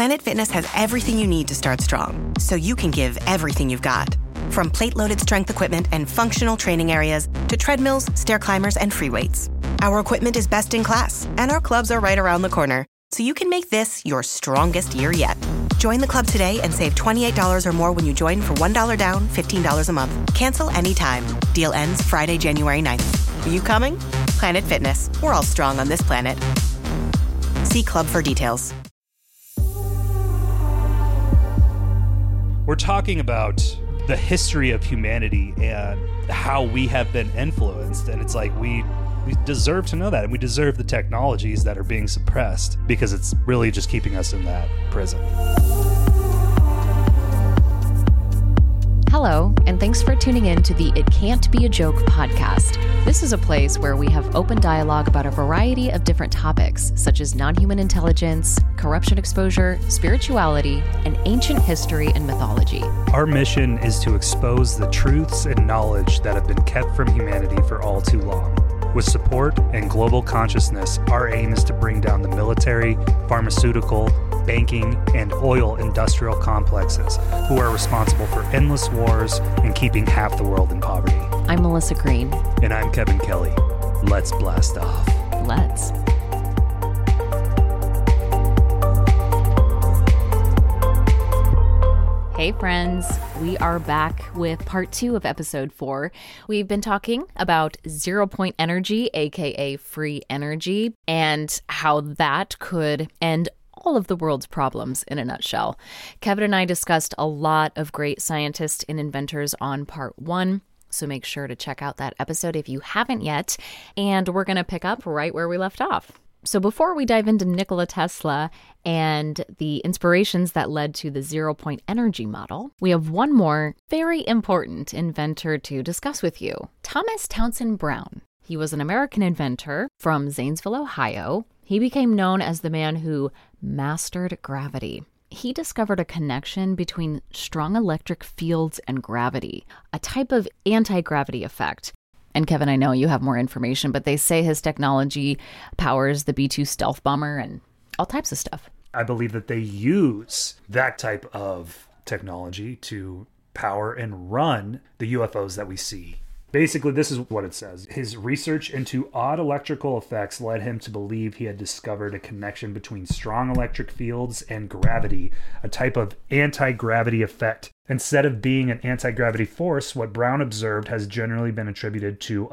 Planet Fitness has everything you need to start strong, so you can give everything you've got. From plate-loaded strength equipment and functional training areas to treadmills, stair climbers, and free weights. Our equipment is best in class, and our clubs are right around the corner, so you can make this your strongest year yet. Join the club today and save $28 or more when you join for $1 down, $15 a month. Cancel anytime. Deal ends Friday, January 9th. Are you coming? Planet Fitness. We're all strong on this planet. See club for details. We're talking about the history of humanity and how we have been influenced. And it's like we deserve to know that. And we deserve the technologies that are being suppressed because it's really just keeping us in that prison. Hello, and thanks for tuning in to the It Can't Be a Joke podcast. This is a place where we have open dialogue about a variety of different topics, such as non-human intelligence, corruption exposure, spirituality, and ancient history and mythology. Our mission is to expose the truths and knowledge that have been kept from humanity for all too long. With support and global consciousness, our aim is to bring down the military, pharmaceutical, banking, and oil industrial complexes who are responsible for endless wars and keeping half the world in poverty. I'm Melissa Green. And I'm Kevin Kelly. Let's blast off. Let's. Hey friends, we are back with part 2 of episode 4. We've been talking about 0 point energy, aka free energy, and how that could end all of the world's problems in a nutshell. Kevin and I discussed a lot of great scientists and inventors on part 1, so make sure to check out that episode if you haven't yet, and we're going to pick up right where we left off. So before we dive into Nikola Tesla and the inspirations that led to the 0 point energy model, we have one more very important inventor to discuss with you, Thomas Townsend Brown. He was an American inventor from Zanesville, Ohio. He became known as the man who mastered gravity. He discovered a connection between strong electric fields and gravity, a type of anti-gravity effect. And Kevin, I know you have more information, but they say his technology powers the B-2 stealth bomber and all types of stuff. I believe that they use that type of technology to power and run the UFOs that we see. Basically, this is what it says. His research into odd electrical effects led him to believe he had discovered a connection between strong electric fields and gravity, a type of anti-gravity effect. Instead of being an anti-gravity force, what Brown observed has generally been attributed to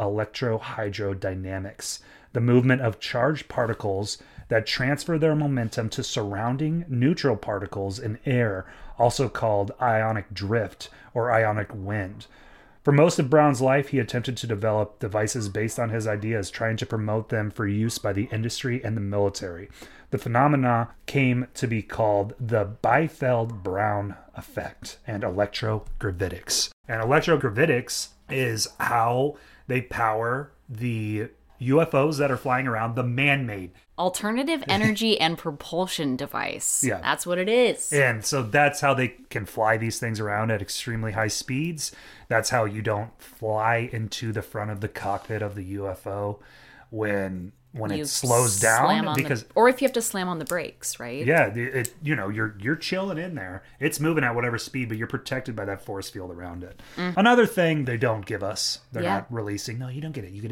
electrohydrodynamics, the movement of charged particles that transfer their momentum to surrounding neutral particles in air, also called ionic drift or ionic wind. For most of Brown's life, he attempted to develop devices based on his ideas, trying to promote them for use by the industry and the military. The phenomena came to be called the Biefeld-Brown effect and electrogravitics. And electrogravitics is how they power the UFOs that are flying around, the man-made. Alternative energy and propulsion device. Yeah. That's what it is. And so that's how they can fly these things around at extremely high speeds. That's how you don't fly into the front of the cockpit of the UFO when it slows down, because or if you have to slam on the brakes, right? Yeah, you're chilling in there. It's moving at whatever speed, but you're protected by that force field around it. Another thing they don't give us, they're not releasing. No, you don't get it. You get to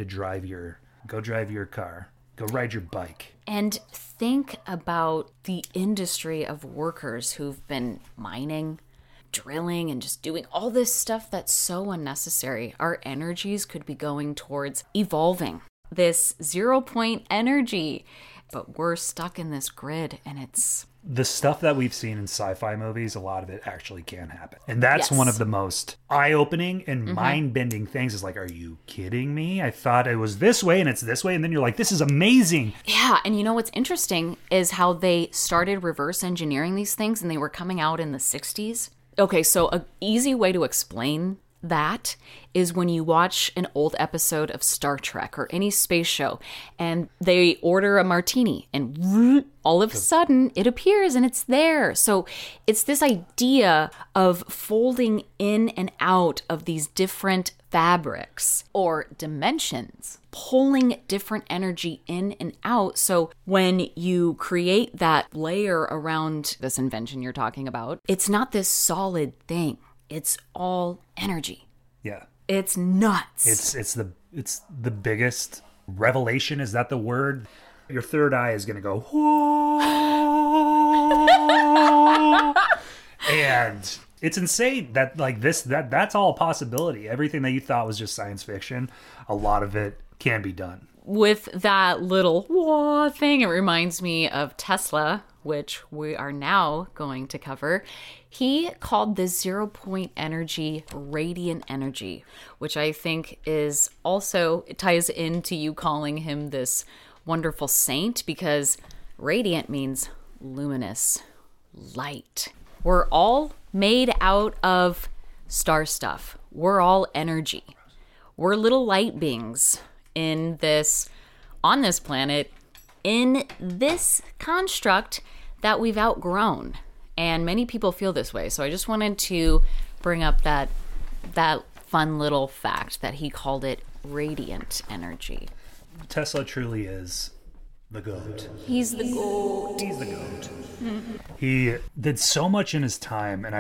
go drive your car. Go ride your bike. And think about the industry of workers who've been mining, drilling, and just doing all this stuff that's so unnecessary. Our energies could be going towards evolving this 0 point energy. But we're stuck in this grid, and it's... The stuff that we've seen in sci-fi movies, a lot of it actually can happen. And that's one of the most eye-opening and mind-bending things is like, are you kidding me? I thought it was this way and it's this way. And then you're like, this is amazing. Yeah. And you know what's interesting is how they started reverse engineering these things and they were coming out in the 60s. Okay, so an easy way to explain that is when you watch an old episode of Star Trek or any space show and they order a martini and all of a sudden it appears and it's there. So it's this idea of folding in and out of these different fabrics or dimensions, pulling different energy in and out. So when you create that layer around this invention you're talking about, it's not this solid thing. It's all energy. Yeah. It's nuts. It's the biggest revelation. Is that the word? Your third eye is going to go, whoa. And it's insane that like that's all a possibility. Everything that you thought was just science fiction, a lot of it can be done. With that little whoa thing, it reminds me of Tesla, which we are now going to cover. He called this 0-point energy radiant energy, which I think is also, it ties into you calling him this wonderful saint, because radiant means luminous, light. We're all made out of star stuff. We're all energy. We're little light beings on this planet, in this construct that we've outgrown. And many people feel this way. So I just wanted to bring up that fun little fact that he called it radiant energy. Tesla truly is the GOAT. He's the GOAT. He's the GOAT. He did so much in his time, and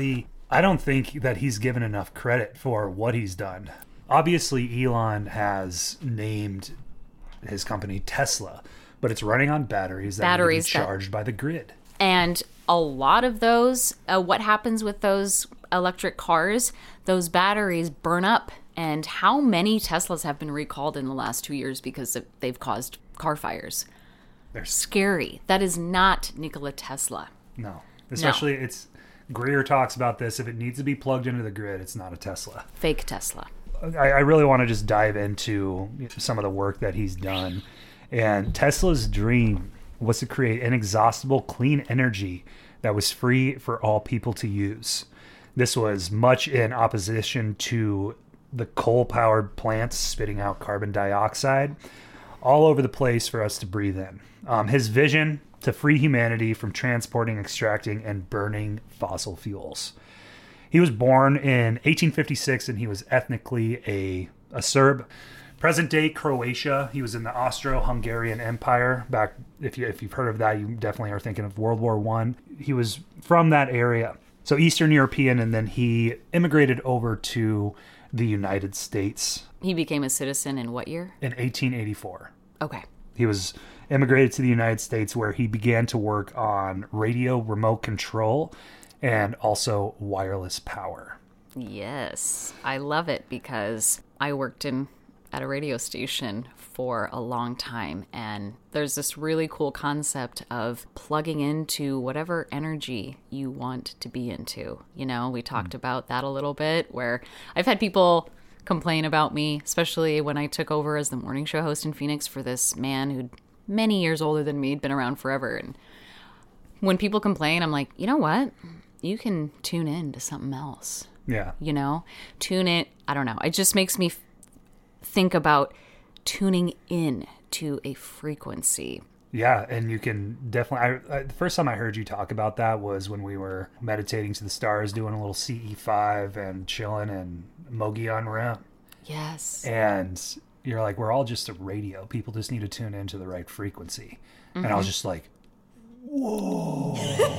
I don't think that he's given enough credit for what he's done. Obviously, Elon has named his company Tesla, but it's running on batteries that need to be charged by the grid. And a lot of those, what happens with those electric cars, those batteries burn up. And how many Teslas have been recalled in the last 2 years because they've caused car fires? They're scary. That is not Nikola Tesla. No. Especially, Greer talks about this. If it needs to be plugged into the grid, it's not a Tesla. Fake Tesla. I really want to just dive into some of the work that he's done. And Tesla's dream was to create inexhaustible clean energy that was free for all people to use. This was much in opposition to the coal-powered plants spitting out carbon dioxide all over the place for us to breathe in. His vision to free humanity from transporting, extracting, and burning fossil fuels. He was born in 1856, and he was ethnically a Serb. Present-day Croatia. He was in the Austro-Hungarian Empire. Back, if you've heard of that, you definitely are thinking of World War I. He was from that area. So Eastern European, and then he immigrated over to the United States. He became a citizen in what year? In 1884. Okay. He was immigrated to the United States, where he began to work on radio remote control and also wireless power. Yes. I love it because I worked at a radio station for a long time, and there's this really cool concept of plugging into whatever energy you want to be into. You know, we talked about that a little bit, where I've had people complain about me, especially when I took over as the morning show host in Phoenix for this man who'd many years older than me, had been around forever. And when people complain, I'm like, you know what? You can tune in to something else. Yeah. You know, tune in. I don't know. It just makes me think about tuning in to a frequency. Yeah, and you can definitely... the first time I heard you talk about that was when we were meditating to the stars, doing a little CE5 and chilling and Mogollon Rim. Yes. And you're like, we're all just a radio. People just need to tune into the right frequency. Mm-hmm. And I was just like, whoa.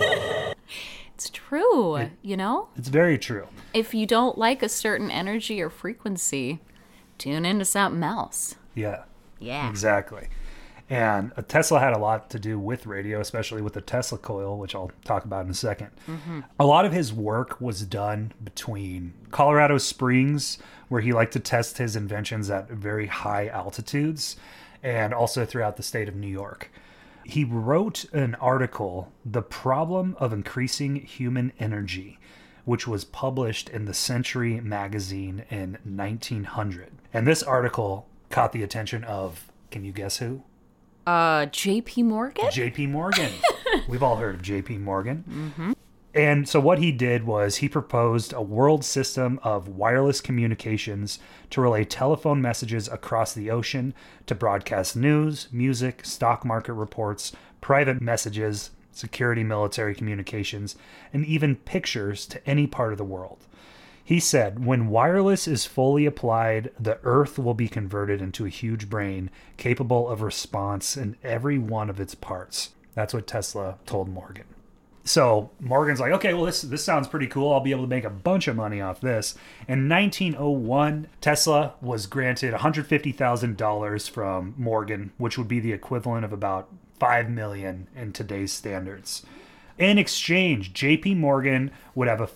It's true, you know? It's very true. If you don't like a certain energy or frequency, tune into something else. Yeah. Yeah. Exactly. And Tesla had a lot to do with radio, especially with the Tesla coil, which I'll talk about in a second. Mm-hmm. A lot of his work was done between Colorado Springs, where he liked to test his inventions at very high altitudes, and also throughout the state of New York. He wrote an article, The Problem of Increasing Human Energy, which was published in the Century magazine in 1900. And this article caught the attention of, can you guess who? J.P. Morgan? J.P. Morgan. We've all heard of J.P. Morgan. Mm-hmm. And so what he did was he proposed a world system of wireless communications to relay telephone messages across the ocean, to broadcast news, music, stock market reports, private messages, security, military communications, and even pictures to any part of the world. He said, when wireless is fully applied, the Earth will be converted into a huge brain capable of response in every one of its parts. That's what Tesla told Morgan. So Morgan's like, okay, well, this sounds pretty cool. I'll be able to make a bunch of money off this. In 1901, Tesla was granted $150,000 from Morgan, which would be the equivalent of about $5 million in today's standards. In exchange, JP Morgan would have a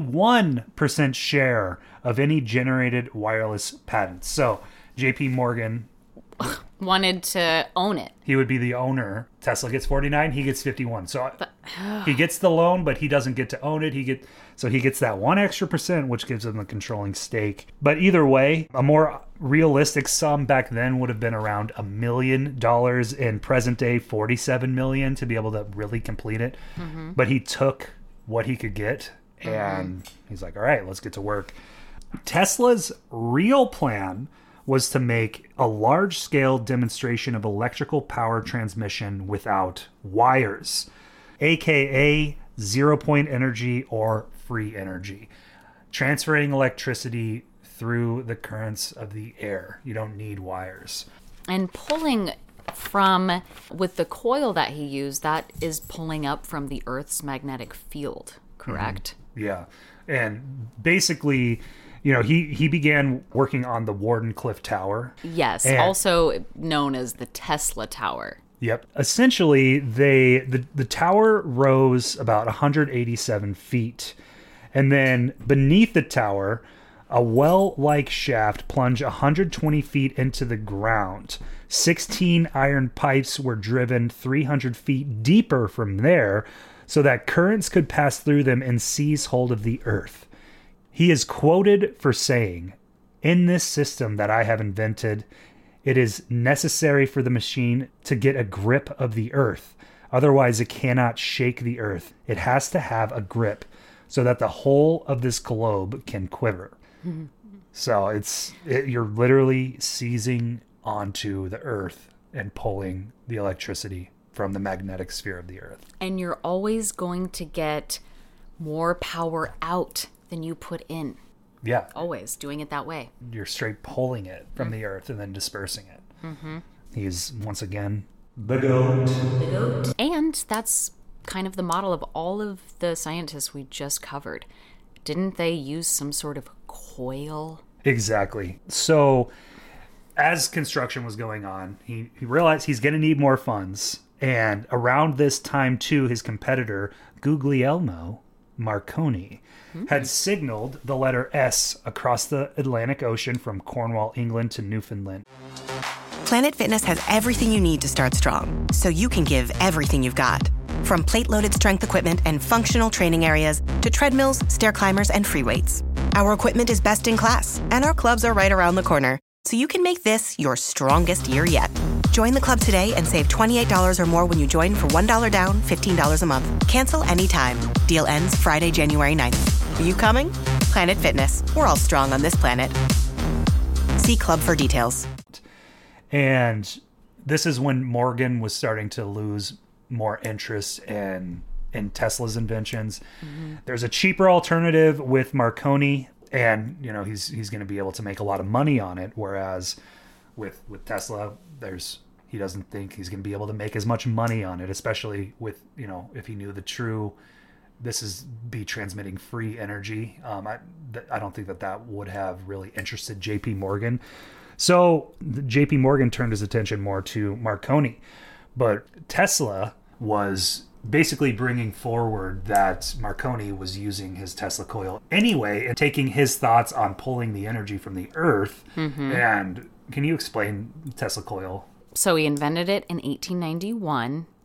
51% share of any generated wireless patents. So JP Morgan wanted to own it. He would be the owner. Tesla gets 49, he gets 51. So he gets the loan, but he doesn't get to own it. He gets that 1 extra percent, which gives him the controlling stake. But either way, a more realistic sum back then would have been around $1 million. In present day, $47 million to be able to really complete it. Mm-hmm. But he took what he could get, and he's like, all right, let's get to work. Tesla's real plan was to make a large-scale demonstration of electrical power transmission without wires, aka zero-point energy or free energy, transferring electricity through the currents of the air. You don't need wires. And pulling from, with the coil that he used, that is pulling up from the Earth's magnetic field, correct? Mm-hmm. Yeah. And basically, you know, he began working on the Wardenclyffe Tower. Yes, also known as the Tesla Tower. Yep. Essentially, the tower rose about 187 feet. And then beneath the tower, a well-like shaft plunged 120 feet into the ground. 16 iron pipes were driven 300 feet deeper from there so that currents could pass through them and seize hold of the earth. He is quoted for saying, "In this system that I have invented, it is necessary for the machine to get a grip of the earth. Otherwise, it cannot shake the earth. It has to have a grip so that the whole of this globe can quiver." Mm-hmm. So you're literally seizing onto the earth and pulling the electricity from the magnetic sphere of the earth. And you're always going to get more power out than you put in. Yeah. Always doing it that way. You're straight pulling it from the earth and then dispersing it. Mm-hmm. He's, once again, the GOAT. The GOAT. And that's kind of the model of all of the scientists we just covered. Didn't they use some sort of coil? Exactly. So as construction was going on, he realized he's going to need more funds. And around this time, too, his competitor, Guglielmo Marconi, had signaled the letter S across the Atlantic Ocean from Cornwall, England to Newfoundland. Planet Fitness has everything you need to start strong, so you can give everything you've got. From plate-loaded strength equipment and functional training areas to treadmills, stair climbers, and free weights. Our equipment is best in class, and our clubs are right around the corner, so you can make this your strongest year yet. Join the club today and save $28 or more when you join for $1 down, $15 a month. Cancel anytime. Deal ends Friday, January 9th. Are you coming? Planet Fitness. We're all strong on this planet. See club for details. And this is when Morgan was starting to lose more interest in Tesla's inventions. Mm-hmm. There's a cheaper alternative with Marconi, and you know he's going to be able to make a lot of money on it, whereas with Tesla, he doesn't think he's going to be able to make as much money on it, especially with, you know, if he knew the true, this is be transmitting free energy. I don't think that would have really interested JP Morgan. So JP Morgan turned his attention more to Marconi, but Tesla was basically bringing forward that Marconi was using his Tesla coil anyway and taking his thoughts on pulling the energy from the earth. Mm-hmm. And can you explain Tesla coil? So he invented it in 1891,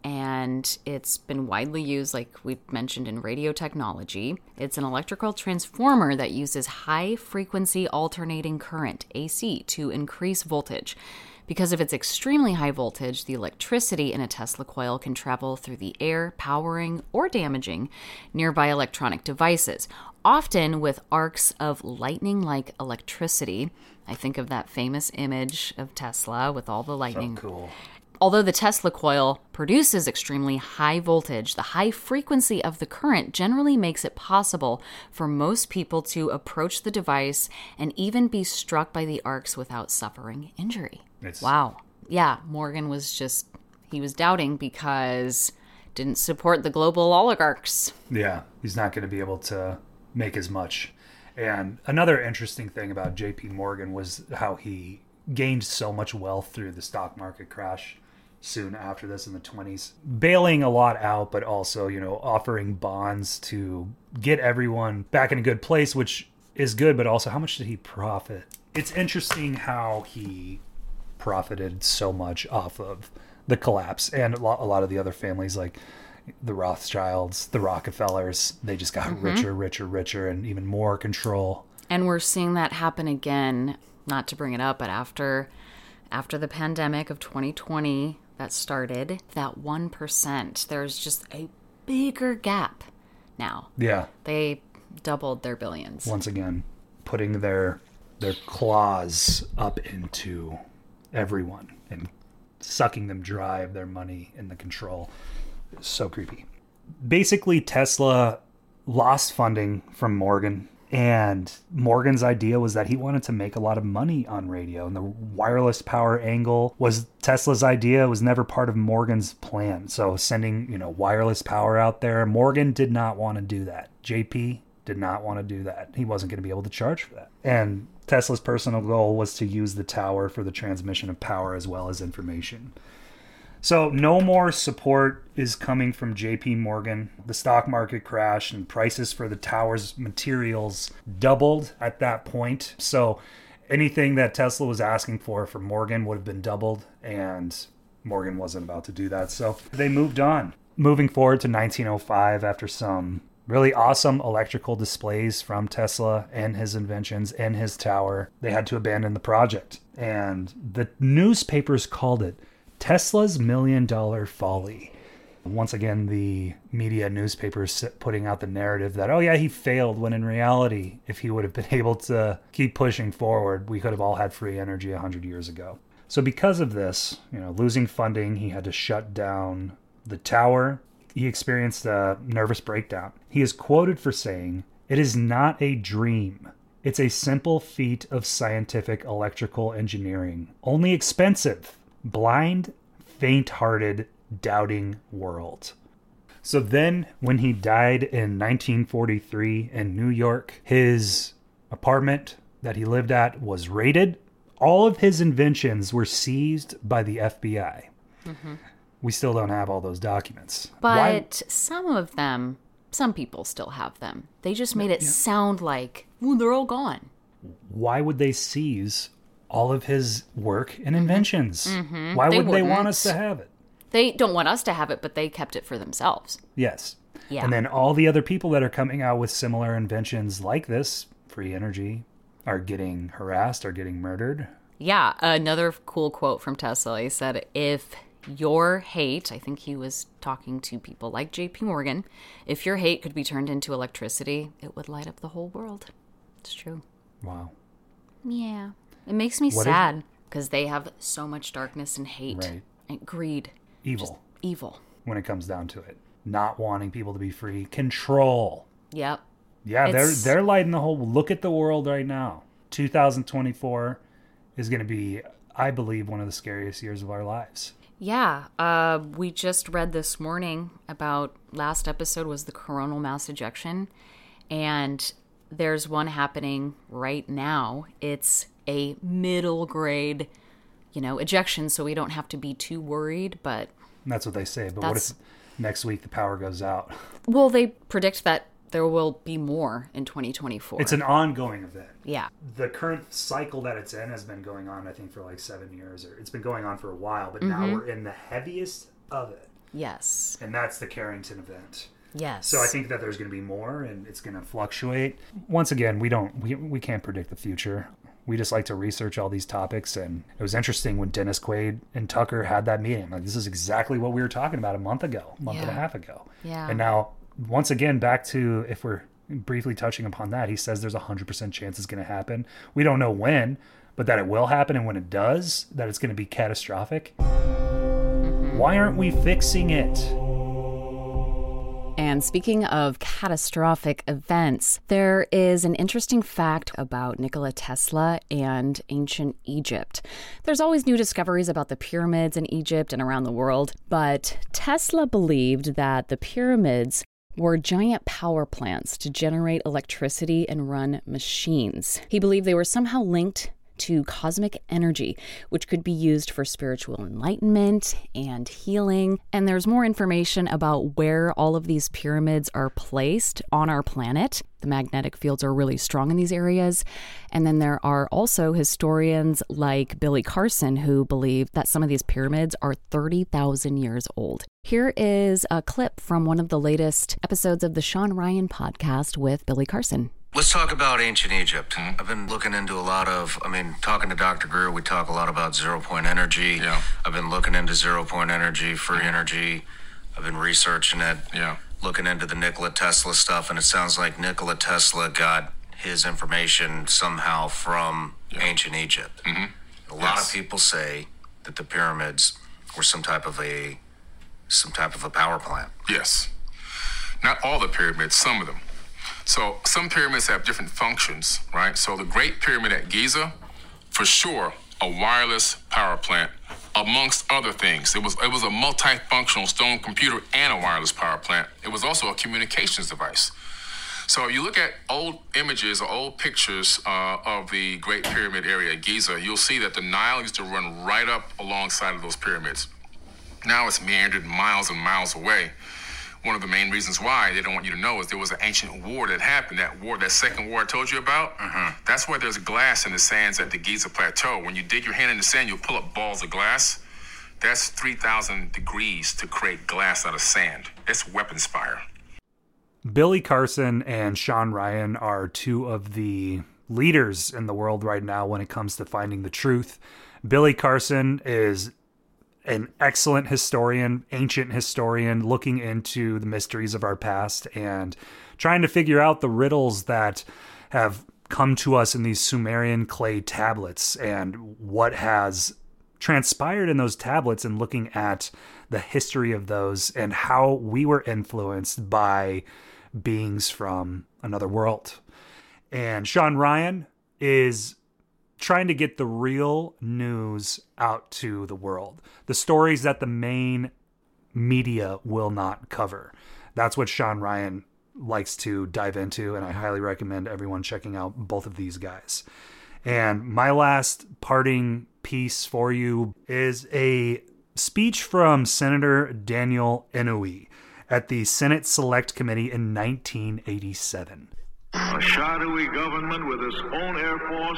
and it's been widely used, like we mentioned, in radio technology. It's an electrical transformer that uses high-frequency alternating current, AC, to increase voltage. Because of its extremely high voltage, the electricity in a Tesla coil can travel through the air, powering or damaging nearby electronic devices, often with arcs of lightning-like electricity. I think of that famous image of Tesla with all the lightning. So cool. Although the Tesla coil produces extremely high voltage, the high frequency of the current generally makes it possible for most people to approach the device and even be struck by the arcs without suffering injury. Wow. Yeah, Morgan was he was doubting because didn't support the global oligarchs. Yeah, he's not going to be able to make as much. And another interesting thing about JP Morgan was how he gained so much wealth through the stock market crash soon after this in the 20s, bailing a lot out, but also, offering bonds to get everyone back in a good place, which is good, but also how much did he profit? It's interesting how he profited so much off of the collapse, and a lot of the other families like the Rothschilds, the Rockefellers, they just got richer, and even more control. And we're seeing that happen again, not to bring it up, but after the pandemic of 2020 that started, that 1%, there's just a bigger gap now. Yeah. They doubled their billions. Once again, putting their claws up into everyone and sucking them dry of their money and the control. So creepy. Basically, Tesla lost funding from Morgan, and Morgan's idea was that he wanted to make a lot of money on radio, and the wireless power angle was Tesla's idea. It was never part of Morgan's plan. So sending, wireless power out there, Morgan did not want to do that. JP did not want to do that. He wasn't going to be able to charge for that. And Tesla's personal goal was to use the tower for the transmission of power as well as information. So no more support is coming from JP Morgan. The stock market crashed and prices for the tower's materials doubled at that point. So anything that Tesla was asking for Morgan would have been doubled, and Morgan wasn't about to do that. So they moved on. Moving forward to 1905, after some really awesome electrical displays from Tesla and his inventions and his tower, they had to abandon the project. And the newspapers called it Tesla's $1 Million Folly. Once again, the media newspapers putting out the narrative that, oh yeah, he failed, when in reality, if he would have been able to keep pushing forward, we could have all had free energy 100 years ago. So because of this, losing funding, he had to shut down the tower. He experienced a nervous breakdown. He is quoted for saying, "It is not a dream. It's a simple feat of scientific electrical engineering. Only expensive. Blind, faint-hearted, doubting world." So then, when he died in 1943 in New York, his apartment that he lived at was raided. All of his inventions were seized by the FBI. Mm-hmm. We still don't have all those documents. But some people still have them. They just made it sound like, ooh, they're all gone. Why would they seize all of his work and inventions? Mm-hmm. Why would they want us to have it? They don't want us to have it, but they kept it for themselves. Yes. Yeah. And then all the other people that are coming out with similar inventions like this, free energy, are getting harassed, are getting murdered. Yeah. Another cool quote from Tesla. He said, if your hate, I think he was talking to people like JP Morgan, if your hate could be turned into electricity, it would light up the whole world. It's true. Wow. Yeah. It makes me sad because they have so much darkness and hate, right, and greed. Evil. Just evil. When it comes down to it. Not wanting people to be free. Control. Yep. Yeah, they're lighting the whole... Look at the world right now. 2024 is going to be, I believe, one of the scariest years of our lives. Yeah. We just read this morning about... Last episode was the coronal mass ejection. And there's one happening right now. It's a middle grade, ejection, so we don't have to be too worried, but... That's what they say, but what if next week the power goes out? Well, they predict that there will be more in 2024. It's an ongoing event. Yeah. The current cycle that it's in has been going on, I think, for like 7 years, or it's been going on for a while, but now we're in the heaviest of it. Yes. And that's the Carrington event. Yes. So I think that there's going to be more, and it's going to fluctuate. Once again, we can't predict the future. We just like to research all these topics, and it was interesting when Dennis Quaid and Tucker had that meeting. Like, this is exactly what we were talking about a month and a half ago. Yeah. And now, once again, back to, if we're briefly touching upon that, he says there's a 100% chance it's going to happen. We don't know when, but that it will happen, and when it does, that it's going to be catastrophic. Why aren't we fixing it? And speaking of catastrophic events, there is an interesting fact about Nikola Tesla and ancient Egypt. There's always new discoveries about the pyramids in Egypt and around the world, but Tesla believed that the pyramids were giant power plants to generate electricity and run machines. He believed they were somehow linked to cosmic energy, which could be used for spiritual enlightenment and healing. And there's more information about where all of these pyramids are placed on our planet. The magnetic fields are really strong in these areas. And then there are also historians like Billy Carson who believe that some of these pyramids are 30,000 years old. Here is a clip from one of the latest episodes of the Sean Ryan podcast with Billy Carson. Let's talk about ancient Egypt. I've been looking into talking to Dr. Greer, we talk a lot about zero-point energy. Yeah. I've been looking into zero-point energy, free energy. I've been researching it, looking into the Nikola Tesla stuff, and it sounds like Nikola Tesla got his information somehow from ancient Egypt. A lot of people say that the pyramids were some type of a power plant. Yes. Not all the pyramids, some of them. So some pyramids have different functions, right? So the Great Pyramid at Giza, for sure, a wireless power plant, amongst other things. It was a multifunctional stone computer and a wireless power plant. It was also a communications device. So you look at old images or old pictures of the Great Pyramid area at Giza, you'll see that the Nile used to run right up alongside of those pyramids. Now it's meandered miles and miles away. One of the main reasons why they don't want you to know is there was an ancient war that happened. That second war I told you about, that's why there's glass in the sands at the Giza Plateau. When you dig your hand in the sand, you'll pull up balls of glass. That's 3,000 degrees to create glass out of sand. That's weapons fire. Billy Carson and Sean Ryan are two of the leaders in the world right now when it comes to finding the truth. Billy Carson is an excellent historian, ancient historian, looking into the mysteries of our past and trying to figure out the riddles that have come to us in these Sumerian clay tablets and what has transpired in those tablets, and looking at the history of those and how we were influenced by beings from another world. And Sean Ryan is trying to get the real news out to the world. The stories that the main media will not cover. That's what Sean Ryan likes to dive into, and I highly recommend everyone checking out both of these guys. And my last parting piece for you is a speech from Senator Daniel Inouye at the Senate Select Committee in 1987. A shadowy government with its own Air Force,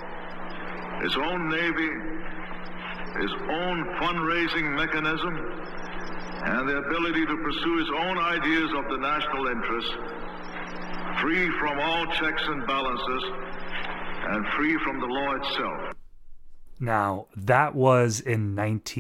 its own Navy, its own fundraising mechanism, and the ability to pursue its own ideas of the national interest, free from all checks and balances, and free from the law itself. Now, that was in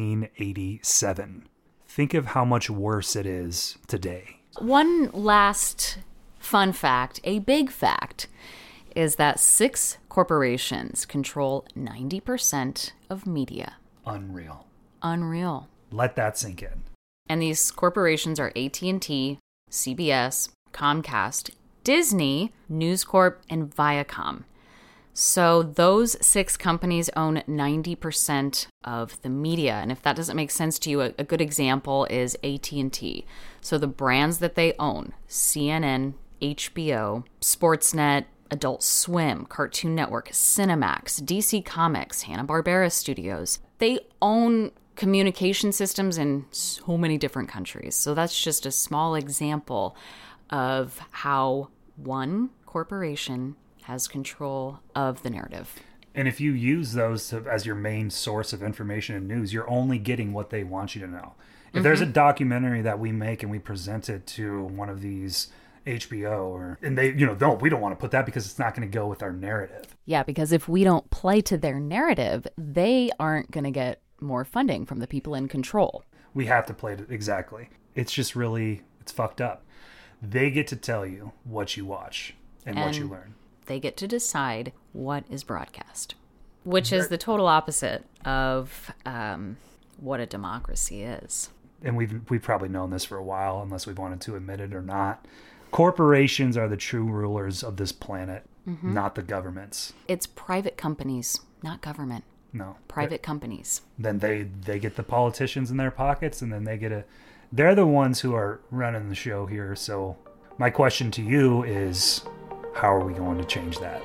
1987. Think of how much worse it is today. One last fun fact, a big fact, is that 6 corporations control 90% of media. Unreal. Unreal. Let that sink in. And these corporations are AT&T, CBS, Comcast, Disney, News Corp, and Viacom. So those 6 companies own 90% of the media. And if that doesn't make sense to you, a good example is AT&T. So the brands that they own, CNN, HBO, Sportsnet, Adult Swim, Cartoon Network, Cinemax, DC Comics, Hanna-Barbera Studios, they own communication systems in so many different countries. So that's just a small example of how one corporation has control of the narrative. And if you use those as your main source of information and news, you're only getting what they want you to know. If there's a documentary that we make and we present it to one of these HBO and they, no, we don't want to put that because it's not going to go with our narrative. Yeah, because if we don't play to their narrative, they aren't going to get more funding from the people in control. We have to play it exactly. It's just really, it's fucked up. They get to tell you what you watch and what you learn. They get to decide what is broadcast, which is the total opposite of what a democracy is. And we've probably known this for a while, unless we've wanted to admit it or not. Corporations are the true rulers of this planet, not the governments. It's private companies, not government. No. Private companies. Then they get the politicians in their pockets, and then they're the ones who are running the show here. So my question to you is, how are we going to change that?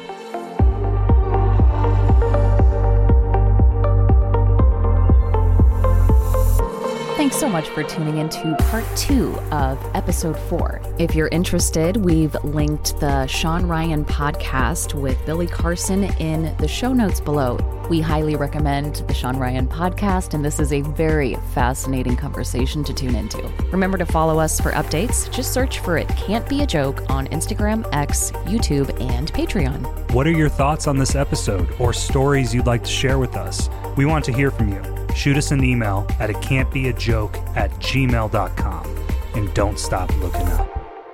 Thanks so much for tuning into part 2 of episode 4. If you're interested, we've linked the Sean Ryan podcast with Billy Carson in the show notes below. We highly recommend the Sean Ryan podcast, and this is a very fascinating conversation to tune into. Remember to follow us for updates. Just search for It Can't Be a Joke on Instagram, X, YouTube, and Patreon. What are your thoughts on this episode or stories you'd like to share with us? We want to hear from you. Shoot us an email at itcan'tbeajoke@gmail.com, and don't stop looking up.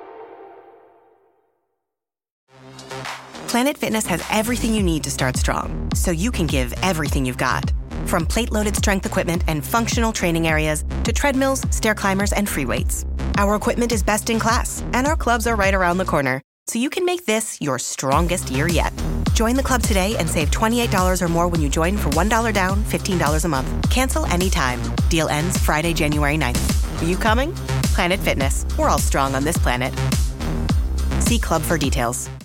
Planet Fitness has everything you need to start strong, so you can give everything you've got. From plate-loaded strength equipment and functional training areas to treadmills, stair climbers, and free weights. Our equipment is best in class, and our clubs are right around the corner, so you can make this your strongest year yet. Join the club today and save $28 or more when you join for $1 down, $15 a month. Cancel anytime. Deal ends Friday, January 9th. Are you coming? Planet Fitness. We're all strong on this planet. See club for details.